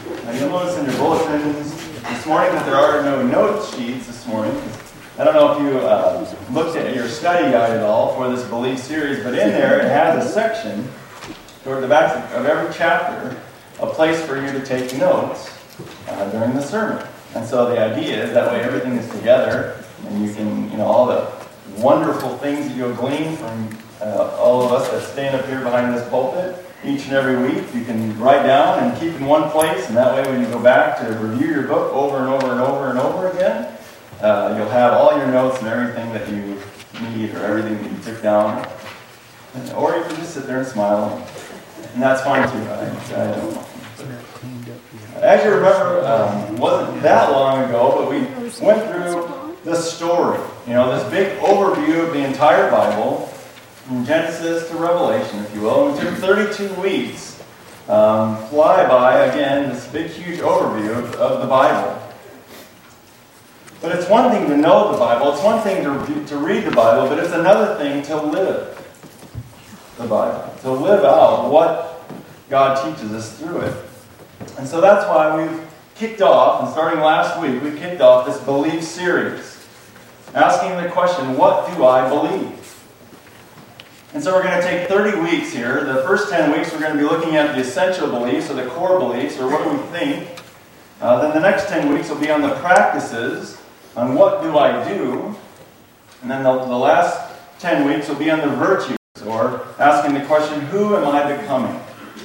You'll notice in your bulletins this morning that there are no note sheets this morning. I don't know if you looked at your study guide at all for this belief series, but in there it has a section toward the back of every chapter, a place for you to take notes during the sermon. And so the idea is that way everything is together, and you can, all the wonderful things that you'll glean from all of us that stand up here behind this pulpit each and every week, you can write down and keep in one place, and that way when you go back to review your book over and over and over and over again, you'll have all your notes and everything that you need or everything that you took down. Or you can just sit there and smile, and that's fine too. I don't know. As you remember, it wasn't that long ago, but we went through the story. This big overview of the entire Bible, from Genesis to Revelation, if you will. And we took 32 weeks, fly by, again, this big, huge overview of the Bible. But it's one thing to know the Bible, it's one thing to read the Bible, but it's another thing to live the Bible, to live out what God teaches us through it. And so that's why we've kicked off, and starting last week, we kicked off this belief series, asking the question, what do I believe? And so we're going to take 30 weeks here. The first 10 weeks we're going to be looking at the essential beliefs, or the core beliefs, or what do we think. Then the next 10 weeks will be on the practices, on what do I do. And then the last 10 weeks will be on the virtues, or asking the question, who am I becoming?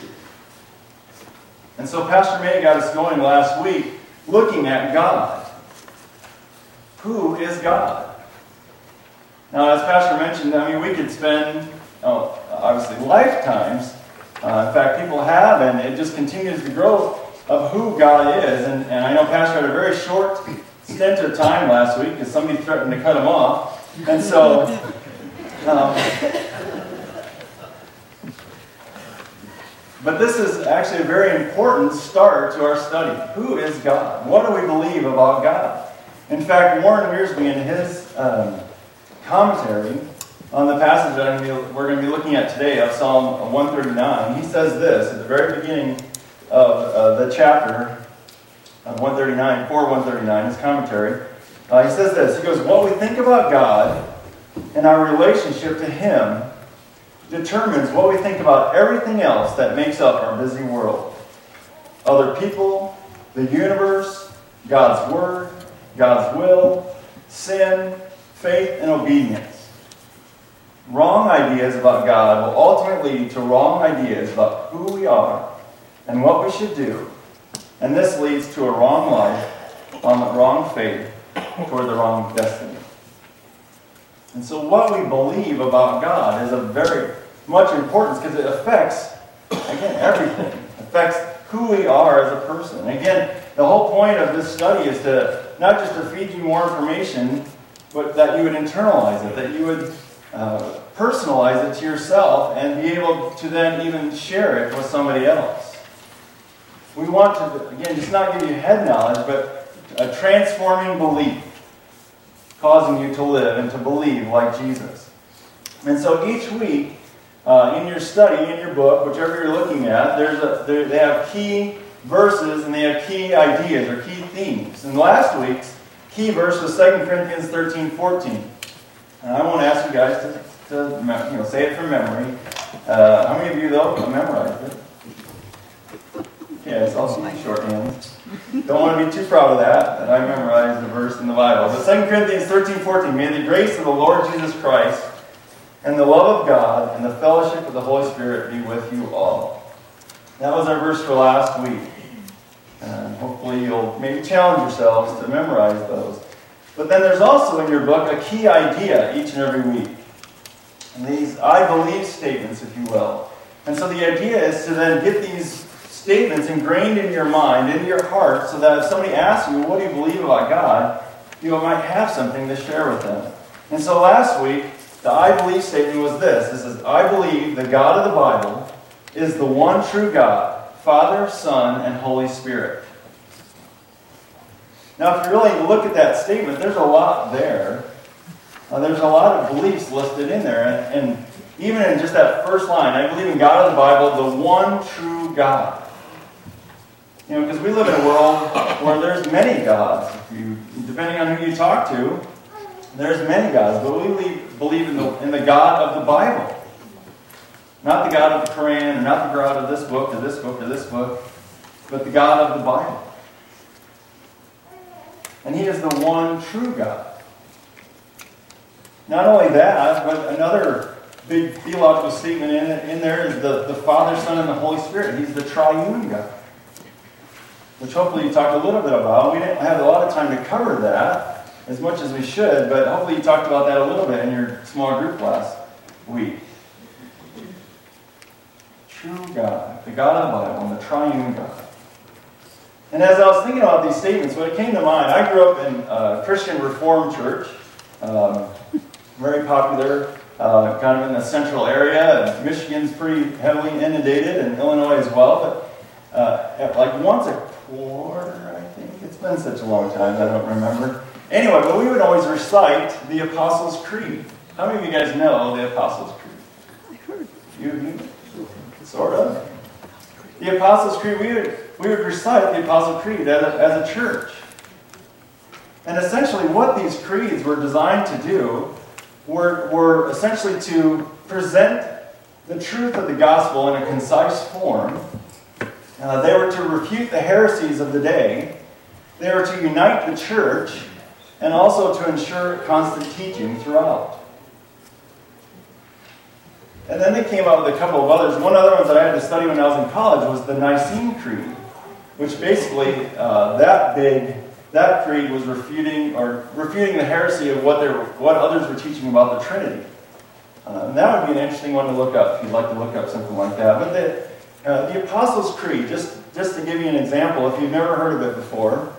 And so Pastor May got us going last week looking at God. Who is God? Now, as Pastor mentioned, we could spend, obviously, lifetimes. In fact, people have, and it just continues to grow, of who God is. And I know Pastor had a very short stint of time last week because somebody threatened to cut him off. And so, but this is actually a very important start to our study. Who is God? What do we believe about God? In fact, Warren Wiersbe, in his commentary on the passage that we're going to be looking at today of Psalm 139, he says this at the very beginning of the chapter of 139, 139, his commentary. He says this, he goes, what we think about God and our relationship to Him determines what we think about everything else that makes up our busy world. Other people, the universe, God's Word, God's will, sin, faith, and obedience. Wrong ideas about God will ultimately lead to wrong ideas about who we are and what we should do. And this leads to a wrong life on the wrong faith toward the wrong destiny. And so what we believe about God is of very much importance because it affects, again, everything. It affects who we are as a person. And again, the whole point of this study is to not just to feed you more information, but that you would internalize it, that you would personalize it to yourself and be able to then even share it with somebody else. We want to, again, just not give you head knowledge, but a transforming belief, causing you to live and to believe like Jesus. And so each week, in your study, in your book, whichever you're looking at, they have key verses and they have key ideas or key themes. And last week's key verse was 2 Corinthians 13:14. And I won't ask you guys to say it from memory. How many of you, though, memorized it? Yes, I'll see shorthand. Don't want to be too proud of that I memorized the verse in the Bible. But 2 Corinthians 13:14, may the grace of the Lord Jesus Christ and the love of God and the fellowship of the Holy Spirit be with you all. That was our verse for last week. Hopefully you'll maybe challenge yourselves to memorize those. But then there's also in your book a key idea each and every week. And these I believe statements, if you will. And so the idea is to then get these statements ingrained in your mind, in your heart, so that if somebody asks you, what do you believe about God, you might have something to share with them. And so last week, the I believe statement was this. This is, I believe the God of the Bible is the one true God, Father, Son, and Holy Spirit. Now, if you really look at that statement, there's a lot there. There's a lot of beliefs listed in there. And even in just that first line, I believe in God of the Bible, the one true God. Because we live in a world where there's many gods. Depending on who you talk to, there's many gods. But we believe in the God of the Bible. Not the God of the Quran, or not the God of this book, or this book, or this book, but the God of the Bible. And He is the one true God. Not only that, but another big theological statement in there is the Father, Son, and the Holy Spirit. He's the triune God, which hopefully you talked a little bit about. We didn't have a lot of time to cover that as much as we should, but hopefully you talked about that a little bit in your small group last week. True God, the God of the Bible, and the triune God. And as I was thinking about these statements, what came to mind, I grew up in a Christian Reformed church, very popular, kind of in the central area. Michigan's pretty heavily inundated, and Illinois as well. But like once a quarter, I think. It's been such a long time, I don't remember. Anyway, but we would always recite the Apostles' Creed. How many of you guys know the Apostles' Creed? I heard. You? Sort of. The Apostles' Creed, we would recite the Apostles' Creed as a church. And essentially what these creeds were designed to do were essentially to present the truth of the gospel in a concise form. They were to refute the heresies of the day. They were to unite the church and also to ensure constant teaching throughout. And then they came out with a couple of others. One other one that I had to study when I was in college was the Nicene Creed, which basically that creed was refuting the heresy of what others were teaching about the Trinity. And that would be an interesting one to look up if you'd like to look up something like that. But the Apostles' Creed, just to give you an example, if you've never heard of it before,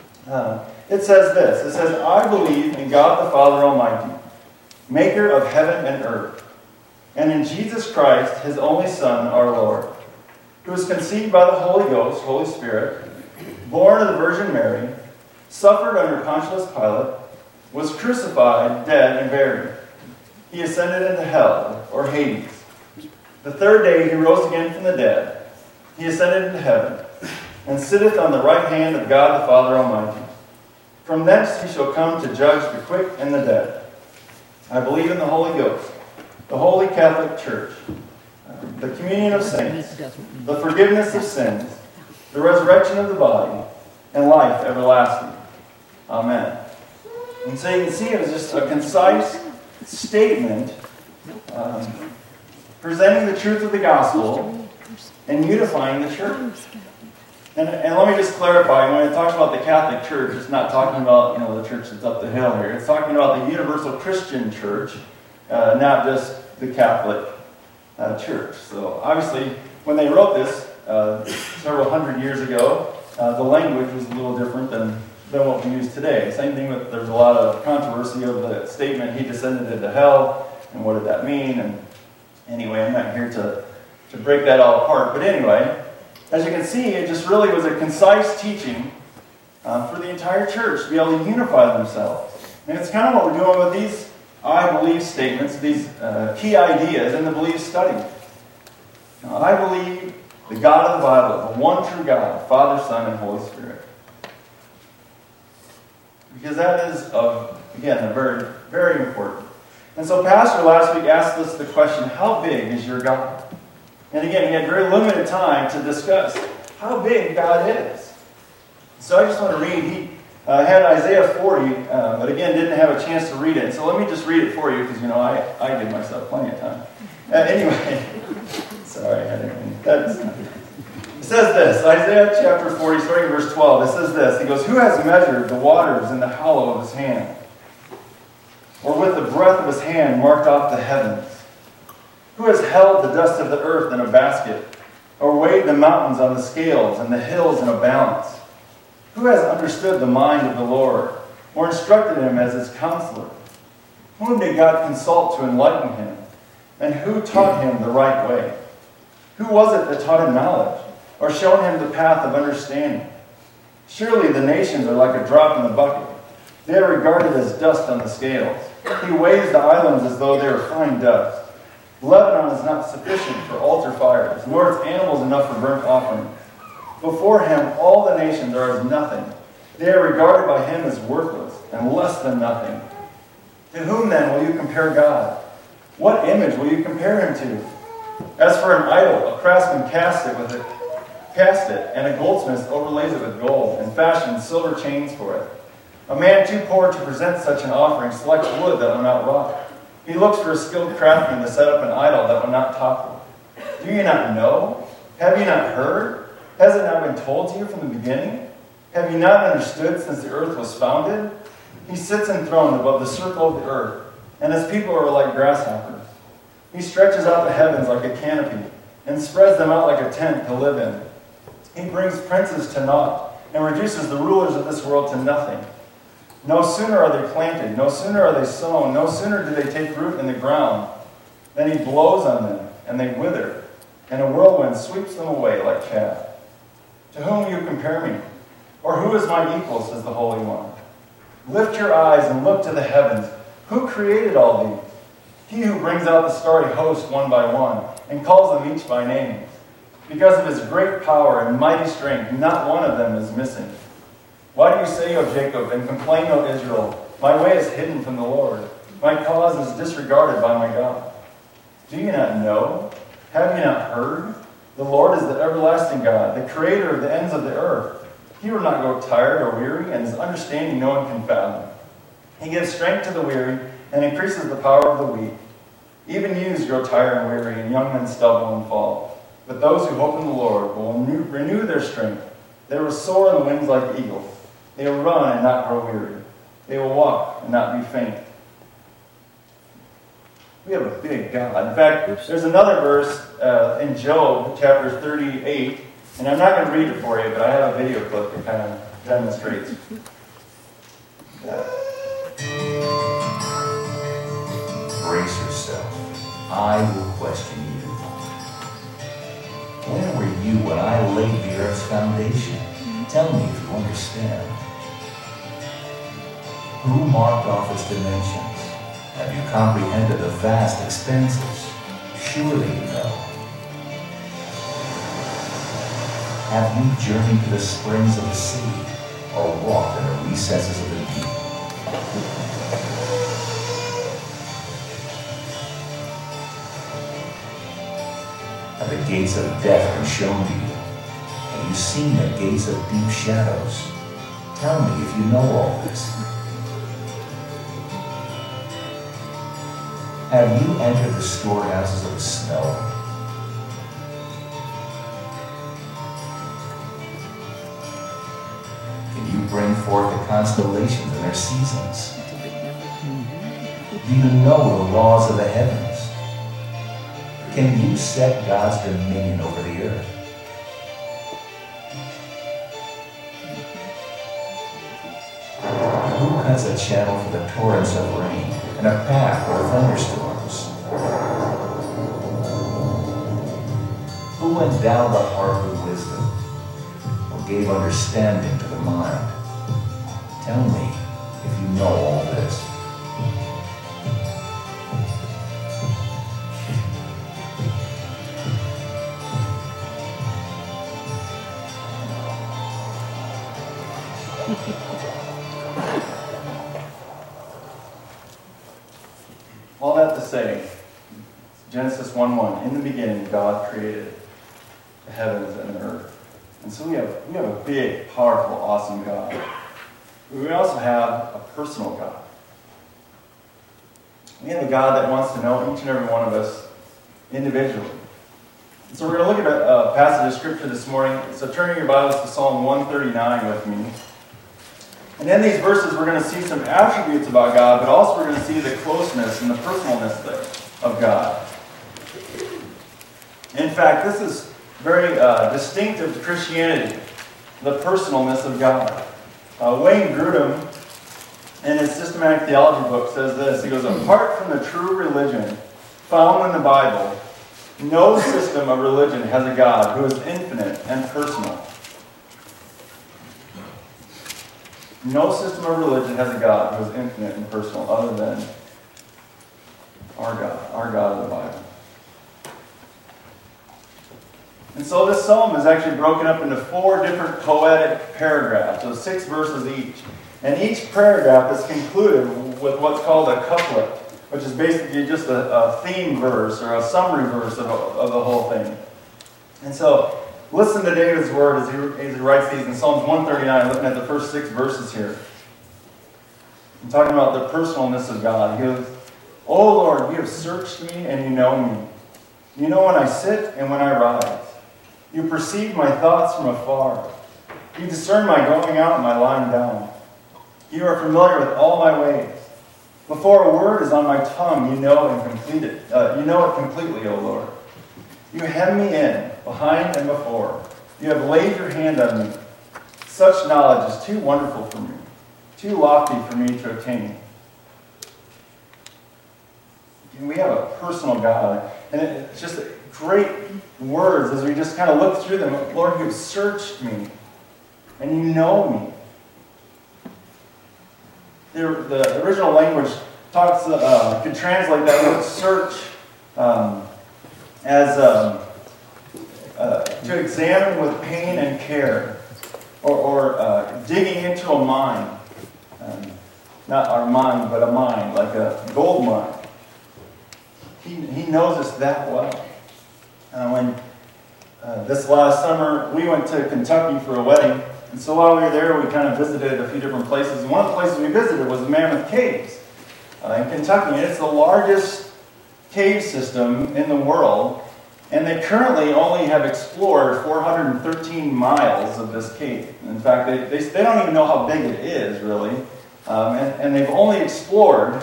it says this. It says, I believe in God the Father Almighty, maker of heaven and earth, and in Jesus Christ, His only Son, our Lord, who was conceived by the Holy Ghost, Holy Spirit, born of the Virgin Mary, suffered under Pontius Pilate, was crucified, dead, and buried. He ascended into hell, or Hades. The third day He rose again from the dead. He ascended into heaven, and sitteth on the right hand of God the Father Almighty. From thence He shall come to judge the quick and the dead. I believe in the Holy Ghost, the Holy Catholic Church, the communion of saints, the forgiveness of sins, the resurrection of the body, and life everlasting. Amen. And so you can see it was just a concise statement presenting the truth of the gospel and unifying the church. And let me just clarify, when it talks about the Catholic Church, it's not talking about the church that's up the hill here. It's talking about the universal Christian church, not just the Catholic Church. So obviously, when they wrote this several hundred years ago, the language was a little different than what we use today. Same thing with, there's a lot of controversy of the statement, He descended into hell, and what did that mean? And anyway, I'm not here to break that all apart. But anyway, as you can see, it just really was a concise teaching for the entire church to be able to unify themselves. And it's kind of what we're doing with these I believe statements, these key ideas in the belief study. Now, I believe the God of the Bible, the one true God, Father, Son, and Holy Spirit. Because that is, again, very, very important. And so Pastor last week asked us the question, how big is your God? And again, he had very limited time to discuss how big God is. So I just want to read, he had Isaiah 40, but again, didn't have a chance to read it. So let me just read it for you, because, I give myself plenty of time. Anyway, sorry, I didn't mean it says this, Isaiah chapter 40, starting in verse 12, it says this. He goes, who has measured the waters in the hollow of his hand? Or with the breath of his hand marked off the heavens? Who has held the dust of the earth in a basket? Or weighed the mountains on the scales and the hills in a balance? Who has understood the mind of the Lord? Or instructed him as his counselor? Whom did God consult to enlighten him? And who taught him the right way? Who was it that taught him knowledge? Or shown him the path of understanding? Surely the nations are like a drop in the bucket. They are regarded as dust on the scales. He weighs the islands as though they were fine dust. Lebanon is not sufficient for altar fires, nor its animals enough for burnt offerings. Before him, all the nations are as nothing. They are regarded by him as worthless and less than nothing. To whom then will you compare God? What image will you compare him to? As for an idol, a craftsman casts it, and a goldsmith overlays it with gold, and fashions silver chains for it. A man too poor to present such an offering selects wood that will not rot. He looks for a skilled craftsman to set up an idol that will not topple. Do you not know? Have you not heard? Has it not been told to you from the beginning? Have you not understood since the earth was founded? He sits enthroned above the circle of the earth, and his people are like grasshoppers. He stretches out the heavens like a canopy, and spreads them out like a tent to live in. He brings princes to naught, and reduces the rulers of this world to nothing. No sooner are they planted, no sooner are they sown, no sooner do they take root in the ground, than he blows on them, and they wither, and a whirlwind sweeps them away like chaff. To whom will you compare me? Or who is my equal, says the Holy One? Lift your eyes and look to the heavens. Who created all these? He who brings out the starry host one by one, and calls them each by name. Because of his great power and mighty strength, not one of them is missing. Why do you say, O Jacob, and complain, O Israel, my way is hidden from the Lord, my cause is disregarded by my God? Do you not know? Have you not heard? The Lord is the everlasting God, the creator of the ends of the earth. He will not grow tired or weary, and his understanding no one can fathom. He gives strength to the weary, and increases the power of the weak. Even youths grow tired and weary, and young men stumble and fall. But those who hope in the Lord will renew their strength. They will soar on the wings like eagles. They will run and not grow weary. They will walk and not be faint. We have a big God. In fact, there's another verse in Job, chapter 38, and I'm not going to read it for you, but I have a video clip that kind of demonstrates. Brace yourself. I will question you. Where were you when I laid the earth's foundation? Tell me if you understand. Who marked off its dimensions? Have you comprehended the vast expanses? Surely you know. Have you journeyed to the springs of the sea, or walked in the recesses of the deep? Have the gates of death been shown to you? Have you seen the gates of deep shadows? Tell me if you know all this. Have you entered the storehouses of the snow? Can you bring forth the constellations in their seasons? Do you know the laws of the heavens? Can you set God's dominion over the earth? Who cuts a channel for the torrents of rain and a path for thunderstorms? Who endowed the heart with wisdom, or gave understanding to the mind? Tell me if you know all this. All that to say, Genesis 1:1, in the beginning God created the heavens and the earth. And so we have a big, powerful, awesome God. But we also have a personal God. We have a God that wants to know each and every one of us individually. And so we're going to look at a passage of Scripture this morning. So turn your Bibles to Psalm 139 with me. And in these verses, we're going to see some attributes about God, but also we're going to see the closeness and the personalness of God. In fact, this is very distinctive to Christianity, the personalness of God. Wayne Grudem, in his systematic theology book, says this. He goes, apart from the true religion found in the Bible, no system of religion has a God who is infinite and personal. No system of religion has a God who is infinite and personal other than our God of the Bible. And so this psalm is actually broken up into 4 different poetic paragraphs, so 6 verses each. And each paragraph is concluded with what's called a couplet, which is basically just a theme verse or a summary verse of the whole thing. And so, listen to David's word as he writes these in Psalms 139, looking at the first 6 verses here. I'm talking about the personalness of God. He goes, "O Lord, you have searched me and you know me. You know when I sit and when I rise. You perceive my thoughts from afar. You discern my going out and my lying down. You are familiar with all my ways. Before a word is on my tongue, you know and complete it. You know it completely, O Lord. You hem me in, behind and before. You have laid your hand on me. Such knowledge is too wonderful for me, too lofty for me to attain." And we have a personal God, and it's just great words as we just kind of look through them. Lord, you have searched me, and you know me. The original language could translate that word search as to examine with pain and care, or digging into a mine. Not our mind, but a mine, like a gold mine. He knows us that well. When this last summer, we went to Kentucky for a wedding. And so while we were there, we kind of visited a few different places. And one of the places we visited was the Mammoth Caves in Kentucky. And it's the largest cave system in the world. And they currently only have explored 413 miles of this cave. In fact, they don't even know how big it is, really. And they've only explored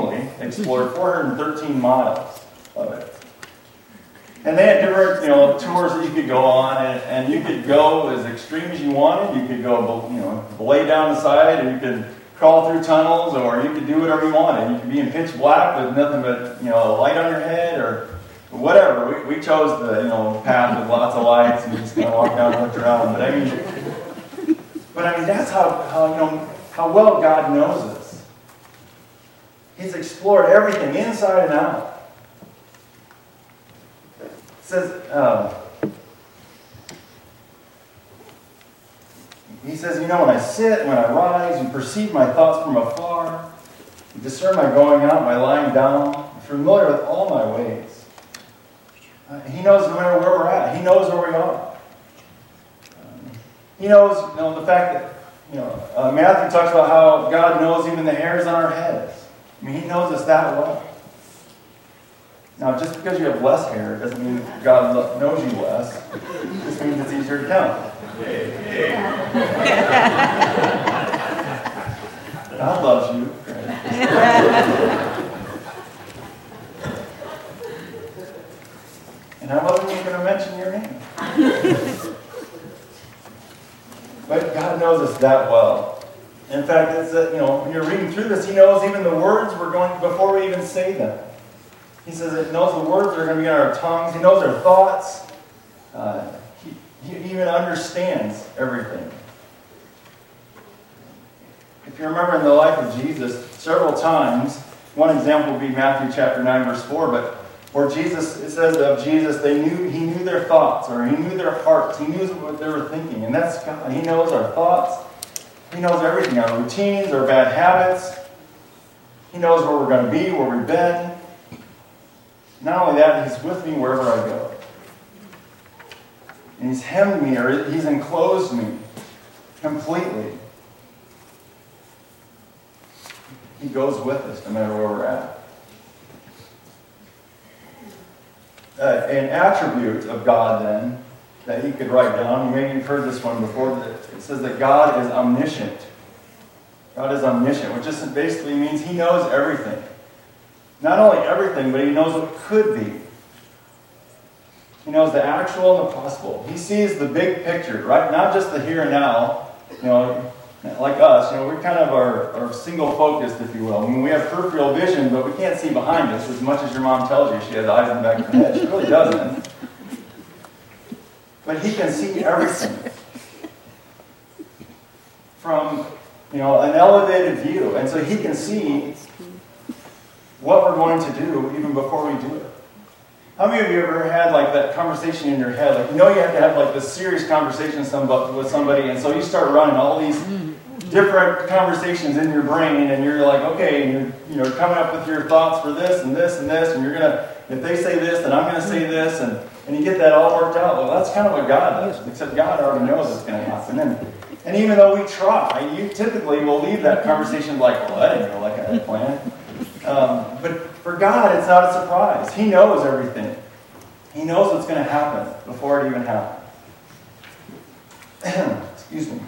413 miles of it. And they had different, tours that you could go on, and you could go as extreme as you wanted. You could go, lay down the side, or you could crawl through tunnels, or you could do whatever you wanted. You could be in pitch black with nothing but, a light on your head, or whatever. We chose the, path with lots of lights and just kind of walk down and look around. But I mean, that's how well God knows us. He's explored everything inside and out. It says, he says, when I sit, when I rise, you perceive my thoughts from afar. You discern my going out, my lying down. You're familiar with all my ways. He knows no matter where we're at. He knows where we are. He knows, the fact that, Matthew talks about how God knows even the hairs on our heads. I mean, he knows us that well. Now, just because you have less hair doesn't mean that God knows you less. It just means it's easier to count. God loves you. And I wasn't even going to mention your name. But God knows us that well. In fact, it's when you're reading through this, He knows even the words we're going before we even say them. He says it knows the words that are going to be on our tongues. He knows our thoughts. He even understands everything. If you remember in the life of Jesus, several times, one example would be Matthew chapter 9, verse 4, but where it says of Jesus, He knew their thoughts, or He knew their hearts. He knew what they were thinking. And that's God. He knows our thoughts. He knows everything, our routines, our bad habits. He knows where we're going to be, where we've been. Not only that, He's with me wherever I go. And He's hemmed me, or He's enclosed me completely. He goes with us no matter where we're at. An attribute of God, then, that you could write down, maybe you've heard this one before, that it says that God is omniscient. God is omniscient, which just basically means He knows everything. Not only everything, but He knows what could be. He knows the actual and the possible. He sees the big picture, right? Not just the here and now. Like us, we kind of are single-focused, if you will. I mean, we have peripheral vision, but we can't see behind us as much as your mom tells you she has eyes in the back of her head. She really doesn't. But He can see everything from, an elevated view. And so He can see what we're going to do even before we do it. How many of you ever had like that conversation in your head? Like, you know, you have to have like this serious conversation with somebody, and so you start running all these different conversations in your brain, and you're like, okay, and you're coming up with your thoughts for this and this and this, and you're gonna, if they say this, then I'm gonna say this, and you get that all worked out. Well, that's kind of what God does, except God already knows what's gonna happen. And even though we try, you typically will leave that conversation like, well, that didn't go like I had planned. But for God, it's not a surprise. He knows everything. He knows what's going to happen before it even happens. Excuse me.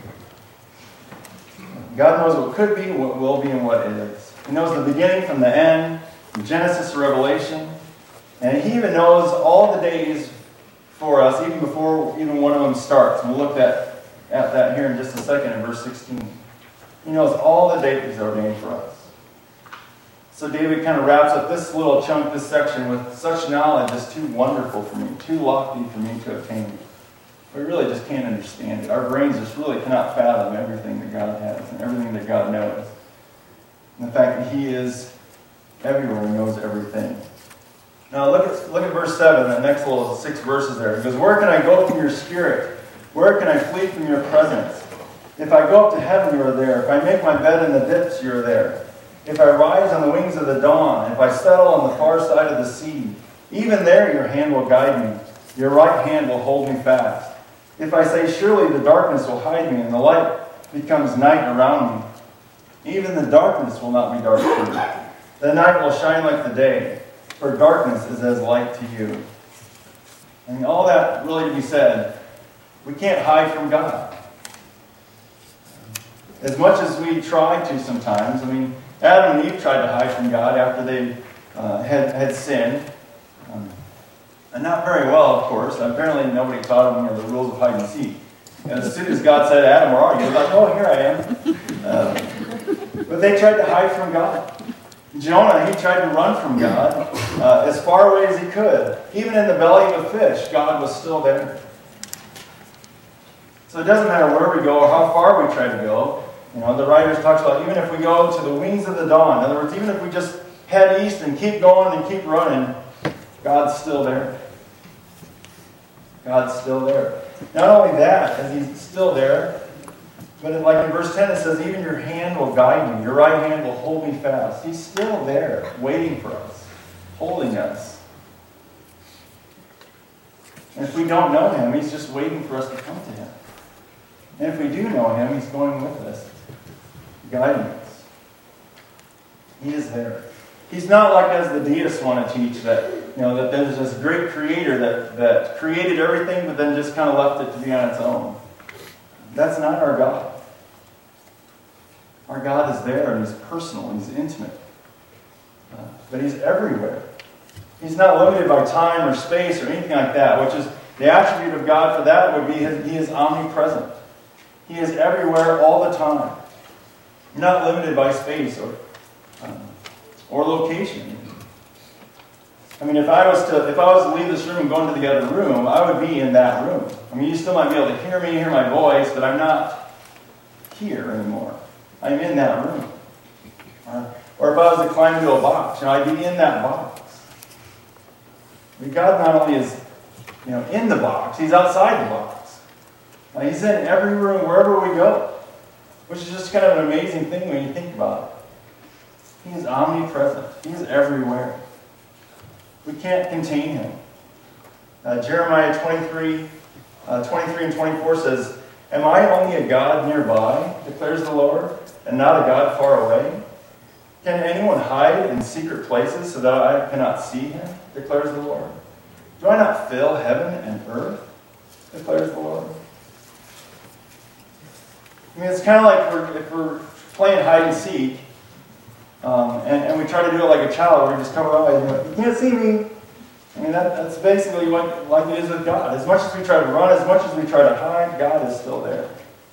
God knows what could be, what will be, and what is. He knows the beginning from the end, from Genesis to Revelation. And He even knows all the days for us, even before even one of them starts. And we'll look at that here in just a second in verse 16. He knows all the days ordained for us. So David kind of wraps up this little chunk, this section, with such knowledge is too wonderful for me, too lofty for me to attain. We really just can't understand it. Our brains just really cannot fathom everything that God has and everything that God knows. And the fact that He is everywhere and knows everything. Now look at verse 7, the next little 6 verses there. It goes, where can I go from your spirit? Where can I flee from your presence? If I go up to heaven, you are there. If I make my bed in the depths, you are there. If I rise on the wings of the dawn, if I settle on the far side of the sea, even there your hand will guide me. Your right hand will hold me fast. If I say, surely the darkness will hide me, and the light becomes night around me, even the darkness will not be dark to me. The night will shine like the day, for darkness is as light to you. And all that really to be said, we can't hide from God. As much as we try to sometimes, Adam and Eve tried to hide from God after they had sinned. And not very well, of course. Apparently nobody taught them the rules of hide and seek. And as soon as God said, Adam, where are you? He was like, oh, here I am. But they tried to hide from God. Jonah, he tried to run from God as far away as he could. Even in the belly of a fish, God was still there. So it doesn't matter where we go or how far we try to go. The writers talks about even if we go to the wings of the dawn. In other words, even if we just head east and keep going and keep running, God's still there. God's still there. Not only that, as He's still there, but like in verse 10 it says, even your hand will guide me. Your right hand will hold me fast. He's still there, waiting for us, holding us. And if we don't know Him, He's just waiting for us to come to Him. And if we do know Him, He's going with us, guiding us. He is there. He's not like as the deists want to teach that, that there's this great creator that created everything but then just kind of left it to be on its own. That's not our God. Our God is there and He's personal, He's intimate. But He's everywhere. He's not limited by time or space or anything like that, which is the attribute of God for that would be He is omnipresent. He is everywhere all the time. Not limited by space or location. If I was to leave this room and go into the other room, I would be in that room. You still might be able to hear me, hear my voice, but I'm not here anymore. I'm in that room. Or if I was to climb into a box, I'd be in that box. But God not only is, in the box, He's outside the box. He's in every room, wherever we go. Which is just kind of an amazing thing when you think about it. He is omnipresent. He is everywhere. We can't contain Him. Jeremiah 23 and 24 says, am I only a God nearby, declares the Lord, and not a God far away? Can anyone hide in secret places so that I cannot see Him, declares the Lord? Do I not fill heaven and earth, declares the Lord? It's kind of like if we're playing hide and seek, and we try to do it like a child, where we just cover our eyes, you can't see me. That's basically like it is with God. As much as we try to run, as much as we try to hide, God is still there.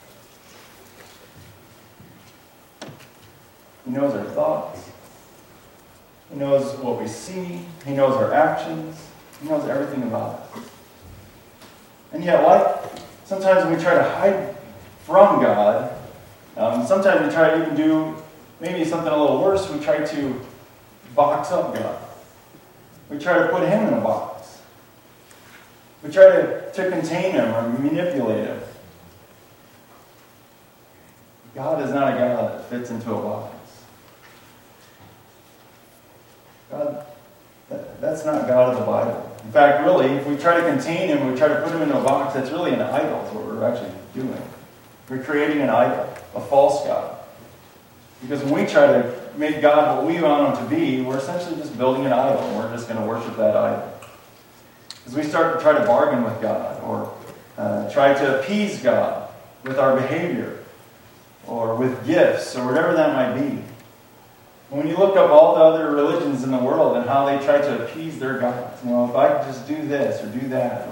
He knows our thoughts. He knows what we see. He knows our actions. He knows everything about us. And yet, sometimes when we try to hide from God, sometimes we try to even do maybe something a little worse. We try to box up God. We try to put Him in a box. We try to contain him or manipulate him. God is not a God that fits into a box. God, that's not God of the Bible. In fact, really, if we try to contain him, we try to put him into a box, that's really an idol, is what we're actually doing. We're creating an idol, a false God. Because when we try to make God what we want him to be, we're essentially just building an idol, and we're just going to worship that idol. As we start to try to bargain with God, or try to appease God with our behavior, or with gifts, or whatever that might be. When you look up all the other religions in the world and how they try to appease their gods, if I could just do this or do that,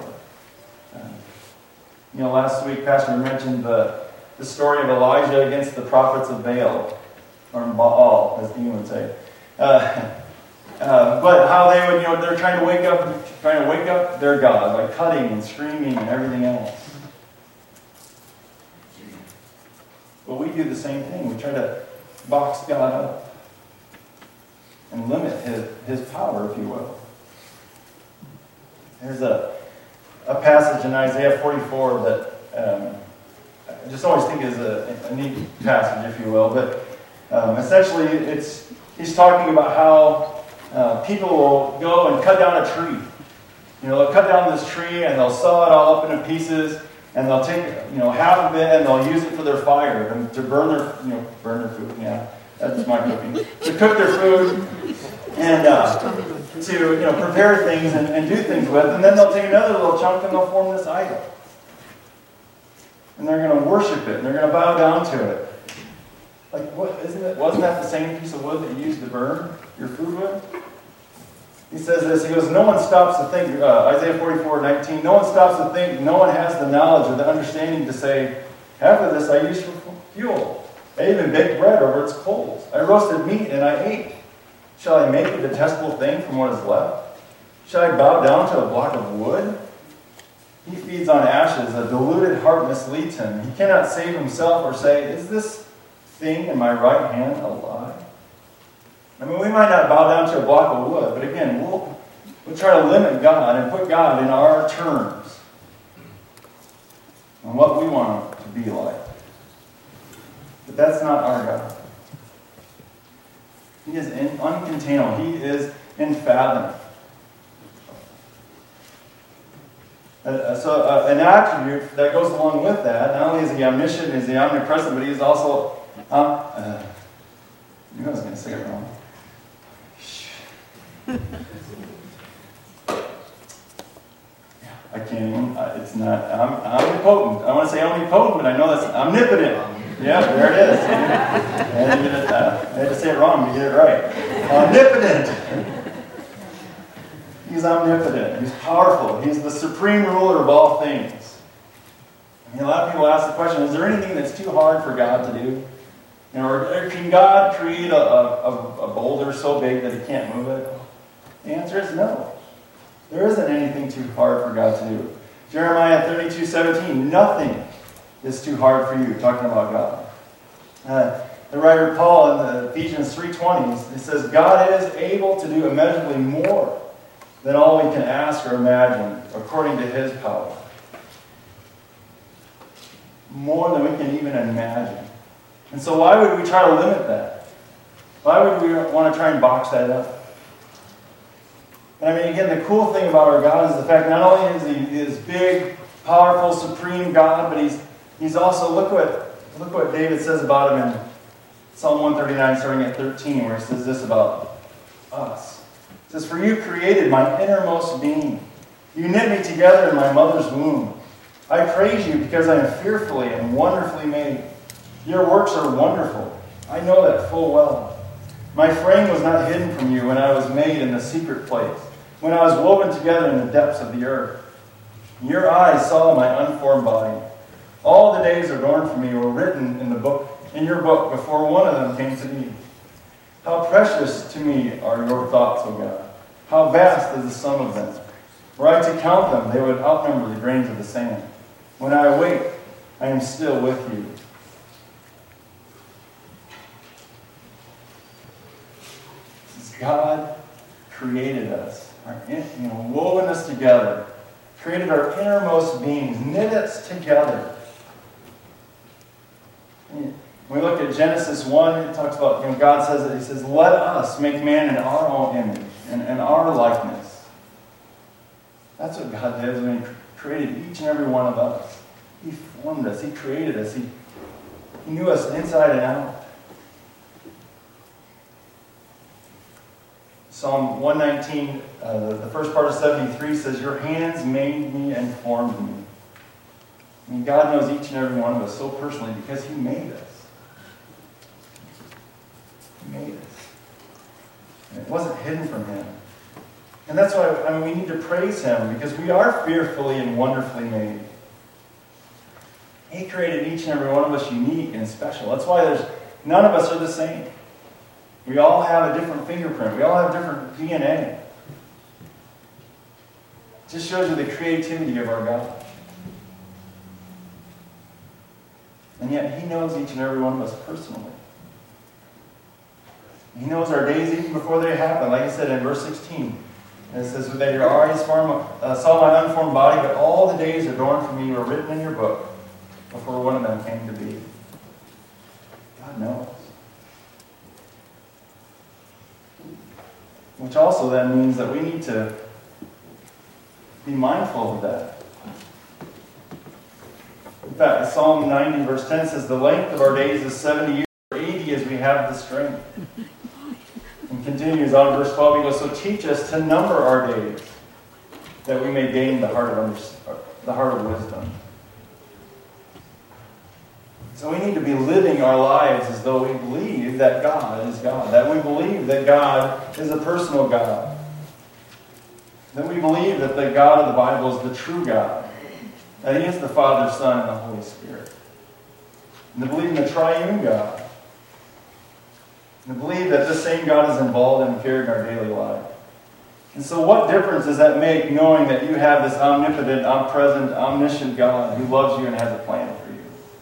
or last week Pastor mentioned the story of Elijah against the prophets of Baal, or Baal, as he would say. But how they would, they're trying to wake up their God by cutting and screaming and everything else. But we do the same thing. We try to box God up and limit his power, if you will. There's a passage in Isaiah 44 that I just always think is a neat passage, if you will. But essentially, he's talking about how people will go and cut down a tree. They'll cut down this tree and they'll saw it all up into pieces, and they'll take half of it and they'll use it for their fire to burn their food. Yeah, that's my cooking. To cook their food and to prepare things and do things with, and then they'll take another little chunk and they'll form this idol, and they're going to worship it and they're going to bow down to it. Like, what isn't it? Wasn't that the same piece of wood that you used to burn your food with? He says this, he goes, no one stops to think, Isaiah 44:19, no one stops to think, no one has the knowledge or the understanding to say, half of this I used for fuel. I even baked bread over its coals. I roasted meat and I ate. Shall I make a detestable thing from what is left? Shall I bow down to a block of wood? He feeds on ashes. A deluded heart misleads him. He cannot save himself or say, is this thing in my right hand a lie? I mean, we might not bow down to a block of wood, but again, we'll try to limit God and put God in our terms and what we want him to be like. But that's not our God. He is uncontainable. He is unfathomable. So an attribute that goes along with that, not only is he omniscient, is he omnipresent, but he is also, I was going to say it wrong. I can't even, it's not, omnipotent. I want to say omnipotent, but I know that's omnipotent. Yeah, there it is. I had to say it wrong to get it right. Omnipotent. He's omnipotent. He's powerful. He's the supreme ruler of all things. I mean, a lot of people ask the question, is there anything that's too hard for God to do? Or can God create a boulder so big that he can't move it? The answer is no. There isn't anything too hard for God to do. Jeremiah 32:17, nothing is too hard for you, talking about God. The writer Paul in Ephesians 3:20, it says, God is able to do immeasurably more than all we can ask or imagine, according to his power. More than we can even imagine. And so why would we try to limit that? Why would we want to try and box that up? And I mean, again, the cool thing about our God is the fact not only is he this big, powerful, supreme God, but he's also, look what David says about him in Psalm 139, starting at 13, where he says this about us. It says, for you created my innermost being. You knit me together in my mother's womb. I praise you because I am fearfully and wonderfully made. Your works are wonderful. I know that full well. My frame was not hidden from you when I was made in the secret place, when I was woven together in the depths of the earth. Your eyes saw my unformed body. All the days adorned for me were written in your book before one of them came to be. How precious to me are your thoughts, O God. How vast is the sum of them. Were I to count them, they would outnumber the grains of the sand. When I awake, I am still with you. God created us, woven us together created our innermost beings, knit us together. When we look at Genesis 1, it talks about, God says that He says, let us make man in our own image and our likeness. That's what God did when He created each and every one of us. He formed us. He created us. He knew us inside and out. Psalm 119, the first part of 73 says, your hands made me and formed me. I mean, God knows each and every one of us so personally because He made us. He made us. And it wasn't hidden from Him. And that's why we need to praise Him, because we are fearfully and wonderfully made. He created each and every one of us unique and special. That's why none of us are the same. We all have a different fingerprint. We all have different DNA. It just shows you the creativity of our God. And yet He knows each and every one of us personally. He knows our days even before they happen. Like He said in verse 16. It says that your eyes saw my unformed body, but all the days adorned for me were written in your book before one of them came to be. God knows. Which also then means that we need to be mindful of that. In fact, Psalm 90 verse 10 says, the length of our days is 70 years, or 80 as we have the strength. And continues on verse 12, he goes, so teach us to number our days, that we may gain the heart of wisdom. So we need to be living our lives as though we believe that God is God, that we believe that God is a personal God, that we believe that the God of the Bible is the true God, that He is the Father, Son, and the Holy Spirit, and to believe in the triune God, and to believe that this same God is involved in carrying our daily life. And so what difference does that make, knowing that you have this omnipotent, omnipresent, omniscient God who loves you and has a plan for you?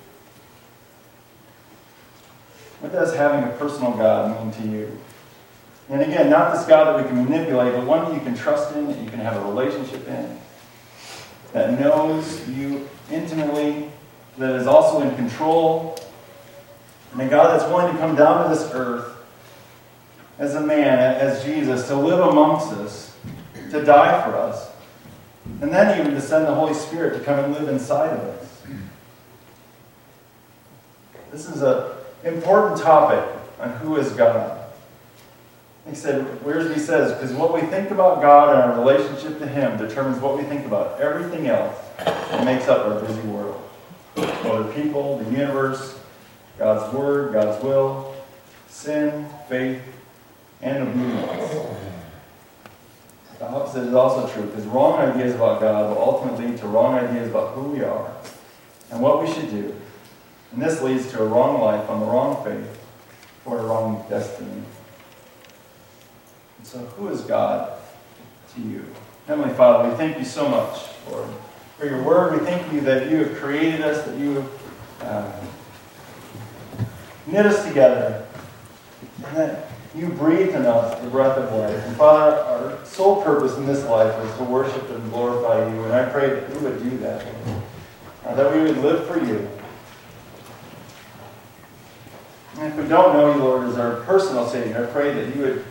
What does having a personal God mean to you? And again, not this God that we can manipulate, but one that you can trust in, that you can have a relationship in, that knows you intimately, that is also in control, and a God that's willing to come down to this earth as a man, as Jesus, to live amongst us, to die for us, and then even to send the Holy Spirit to come and live inside of us. This is an important topic on who is God. He said, Wiersbe says, because what we think about God and our relationship to Him determines what we think about everything else that makes up our busy world. Other people, the universe, God's Word, God's will, sin, faith, and obedience. The opposite is also true, because wrong ideas about God will ultimately lead to wrong ideas about who we are and what we should do. And this leads to a wrong life on the wrong faith or a wrong destiny. And so who is God to you? Heavenly Father, we thank you so much, Lord, for your word. We thank you that you have created us, that you have knit us together, and that you breathed in us the breath of life. And Father, our sole purpose in this life is to worship and glorify you. And I pray that we would do that, that we would live for you. And if we don't know you, Lord, as our personal Savior, I pray that you would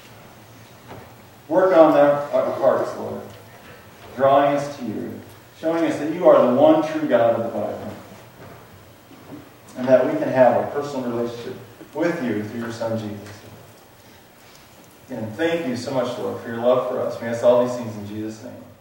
work on our hearts, Lord, drawing us to you, showing us that you are the one true God of the Bible, and that we can have a personal relationship with you through your Son, Jesus. And thank you so much, Lord, for your love for us. We ask all these things in Jesus' name.